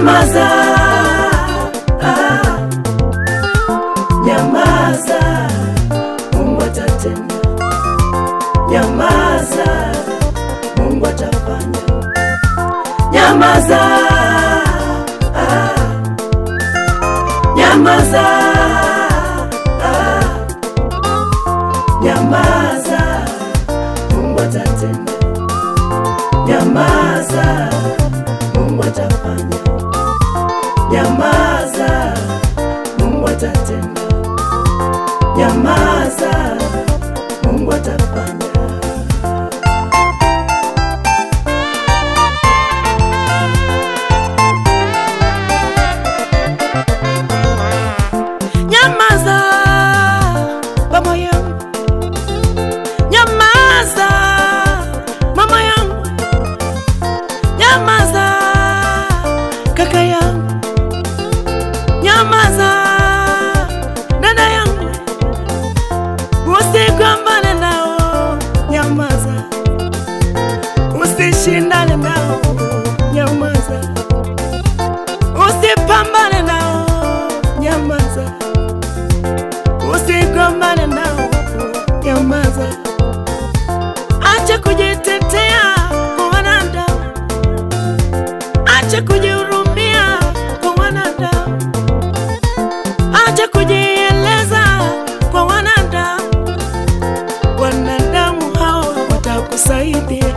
Nyamaza, nyamaza, Mungu atatenda. Nyamaza, Mungu atafanya. Nyamaza, nyamaza, nyamaza, Mungu atatenda. Nyamaza, Mungu atafanya. Nyamaza, Mungu atatenda. Nyamaza, Mungu atafanya. Nyamaza, baba yangu. Nyamaza, mama yangu. Nyamaza, kaka yangu. Nyamaza, dada yangu. Usigombane nao, nyamaza. Usishindane nao, nyamaza. Usipambane nao, nyamaza. Usigombane nao, nyamaza. Acha kujitetea kwa wanadamu. Acha kujihurumia kwa wanadamu. Acha kujieleza kwa wanadamu. Wanadamu hao watakusaidia.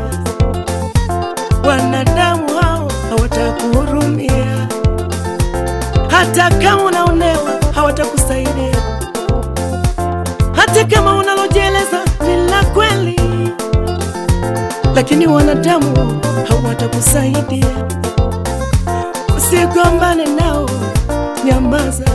Wanadamu hao hawatakuhurumia. Hata kama unaonewa hawatakusaidia. Hata kama unalojieleza ni la kweli, lakini wanadamu hawatakusaidia. Usigombane nao, nyamaza.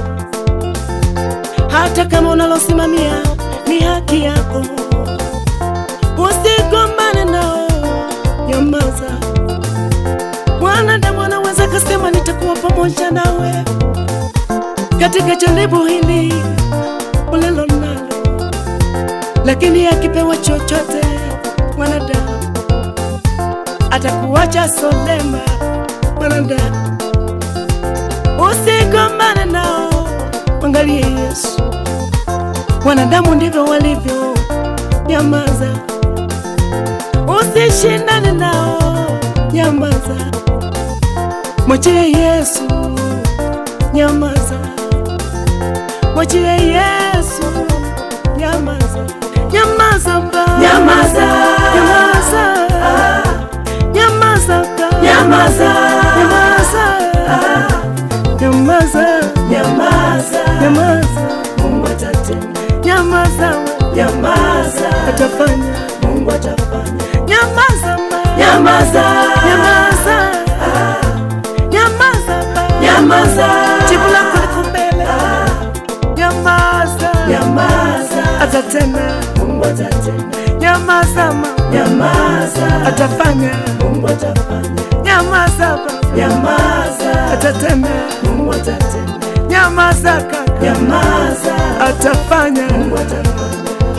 Hata kama unalosimamia ni haki yako, usigombane nao, nyamaza. Wanadamu wanaweza kusema nitakuwa pamoja nawe katika jaribu hili ulilo nalo, lakini akipewa chochote wanadamu atakuacha solema. Wanadamu, usigombane nao, angalia Yesu. Wanadamu ndivyo walivyo, nyamaza. Usishindane nao, nyamaza. Mwachie Yesu, nyamaza. Mwachie Yesu, nyamaza. Nyamaza ba, nyamaza, nyamaza, nyamaza ba, nyamaza, nyamaza, nyamaza, nyamaza, nyamaza. Mungu atatenda. Nyamaza, nyamaza, atafanya. Mungu atafanya. Nyamaza ba, nyamaza, nyamaza, nyamaza ba, nyamaza. Jibu lako liko mbele. Nyamaza, nyamaza, atatenda. Mungu atatenda. Nyamaza ma, nyamaza, atafanya. Mungu atafanya. Nyamaza ba, nyamaza, atatenda. Mungu atatenda. Nyamaza kaka, nyamaza, atafanya. Mungu atafanya.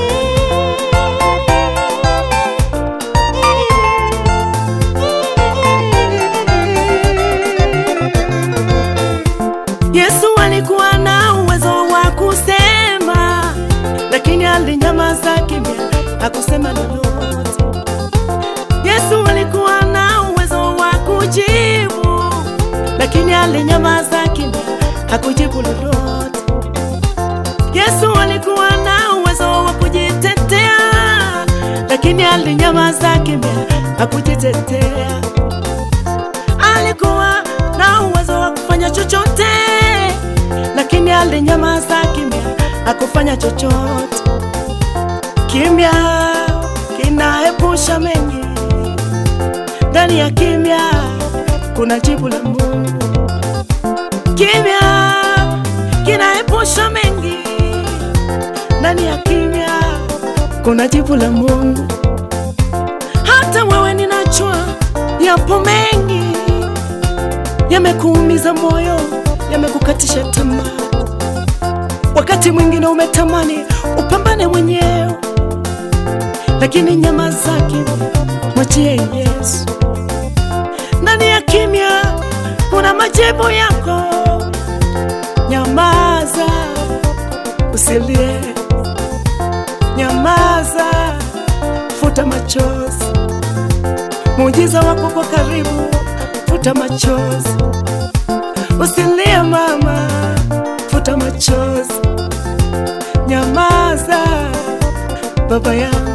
Yesu alikuwa na uwezo wa kusema, lakini alinyamaza kimya, hakusema lolote. Yesu alikuwa na uwezo wa kujibu, lakini alinyamaza kimya, hakujibu lolote. Yesu alikuwa na uwezo wa kujitetea, lakini alinyamaza kimya, hakujitetea. Alikuwa na uwezo wa kufanya chochote, lakini alinyamaza kimya, hakufanya chochote. Kimya kinaepusha mengi. Ndani ya kimya kuna jibu la Mungu. Kimya kinaepusha mengi. Ndani ya kimya kuna jibu la Mungu. Hata wewe ninajua yapo mengi yamekuumiza moyo, yamekukatisha tamaa. Wakati mwingine umetamani upambane mwenyewe, lakini nyamaza kimya, mwachie Yesu. Ndani ya kimya kuna majibu yako. Nyamaza, usilie. Nyamaza, futa machozi. Muujiza wako kwa karibu, futa machozi. Usilie mama, futa machozi. Nyamaza baba yangu,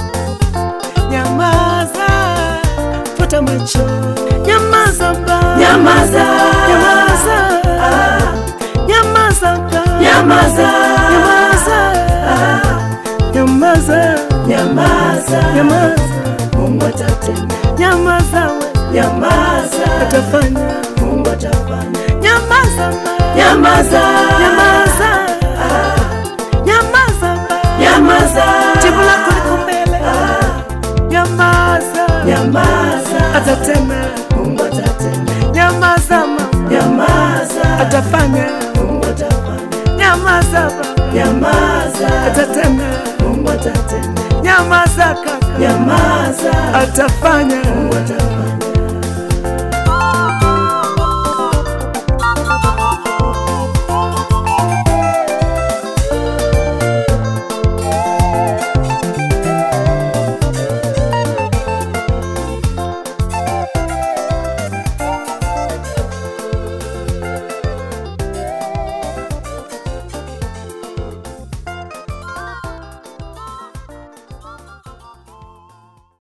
nyamaza, futa machozi. Nyamaza baba, nyamaza, nyamaza, nyamaza baba, nyamaza, nyamaza, nyamaza, nyamaza, nyamaza. Mungu atatenda. Nyamaza, nyamaza, atafanya. Mungu atafanya. Nyamaza, nyamaza, nyamaza, nyamaza, nyamaza. Jibu lako liko mbele. Nyamaza, nyamaza, atatenda. Mungu atatenda. Nyamaza mama, nyamaza, atafanya. Mungu atafanya. Nyamaza baba, nyamaza, atatenda. Mungu atatenda. Nyamaza kaka, nyamaza, atafanya. Mungu atafanya.